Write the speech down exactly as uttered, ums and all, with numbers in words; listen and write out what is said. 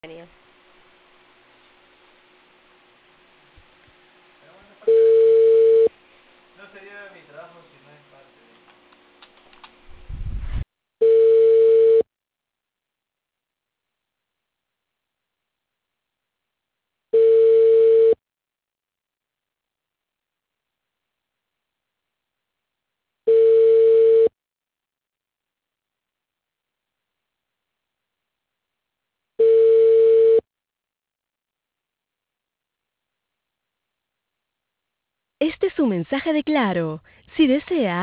Genial. No sería mi trabajo si no es parte de... Este es un mensaje de Claro. Si desea